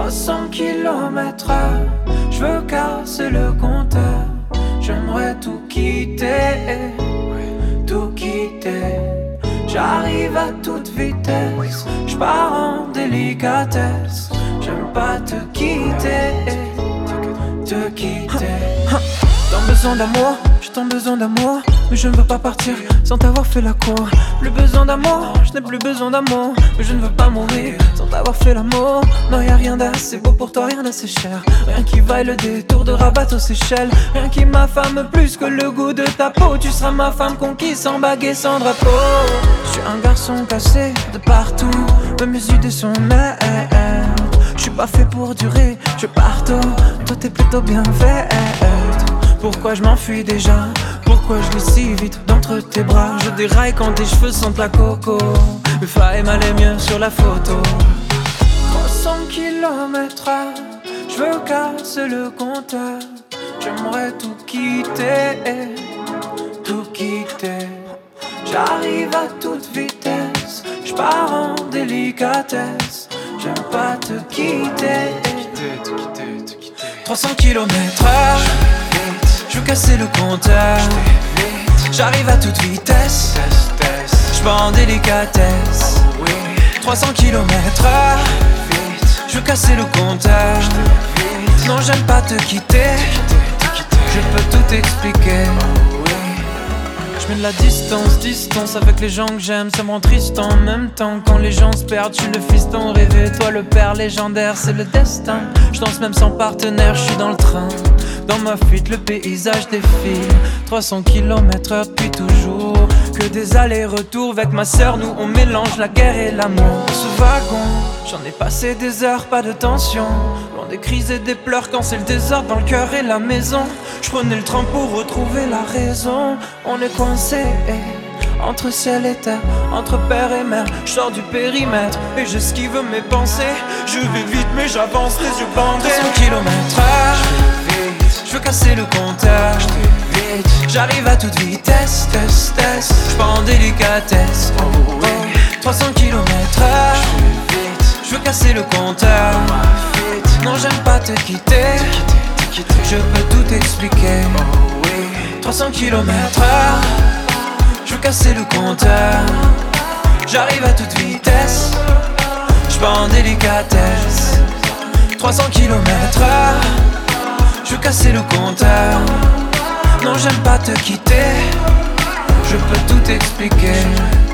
300 km/h, je veux casser le compteur. J'aimerais tout quitter, tout quitter. J'arrive à toute vitesse, j'pars en délicatesse. J'aime pas te quitter, te quitter. Tant besoin d'amour, j'ai tant besoin d'amour, mais je ne veux pas partir sans t'avoir fait la cour. Plus besoin d'amour, je n'ai plus besoin d'amour, mais je ne veux pas mourir sans t'avoir fait l'amour. Non, y'a rien d'assez beau pour toi, rien d'assez cher. Rien qui vaille le détour de Rabat aux Seychelles. Rien qui m'affame plus que le goût de ta peau. Tu seras ma femme conquise sans bague et sans drapeau. Je suis un garçon cassé de partout, mais mes idées sont merde. Je suis pas fait pour durer, je pars tôt. Toi t'es plutôt bien faite. Pourquoi je m'enfuis déjà? Pourquoi je lis si vite d'entre tes bras? Je déraille quand tes cheveux sentent la coco. Mais Faye m'allait mieux sur la photo. 300 km/h, je veux casser le compteur. J'aimerais tout quitter, tout quitter. J'arrive à toute vitesse, je pars en délicatesse. J'aime pas te quitter, 300 km/h, je veux casser le compteur. J'arrive à toute vitesse, j'pars en délicatesse. 300 km/h, je veux casser le compteur. Non, j'aime pas te quitter, je peux tout expliquer. Je mets de la distance avec les gens que j'aime. Ça me rend triste en même temps. Quand les gens se perdent, je suis le fiston rêvé. Toi le père légendaire, c'est le destin. Je danse même sans partenaire, je suis dans le train. Dans ma fuite, le paysage défile. 300 km/h depuis toujours. Que des allers-retours avec ma sœur. Nous on mélange la guerre et l'amour. Ce wagon, j'en ai passé des heures, pas de tension. Loin des crises et des pleurs quand c'est le désordre dans le cœur et la maison. Je prenais le train pour retrouver la raison. On est coincé entre ciel et terre, entre père et mère. Je sors du périmètre et j'esquive mes pensées. Je vais vite mais j'avance les yeux bandés. 300 km/h, je veux casser le compteur. J'arrive à toute vitesse, je pars en délicatesse. 300 km/h, je veux casser le compteur. Non, j'aime pas te quitter, je peux tout expliquer. 300 km/h, je veux casser le compteur. J'arrive à toute vitesse, je pars en délicatesse. 300 km/h, je veux casser le compteur. Non, j'aime pas te quitter, je peux tout expliquer.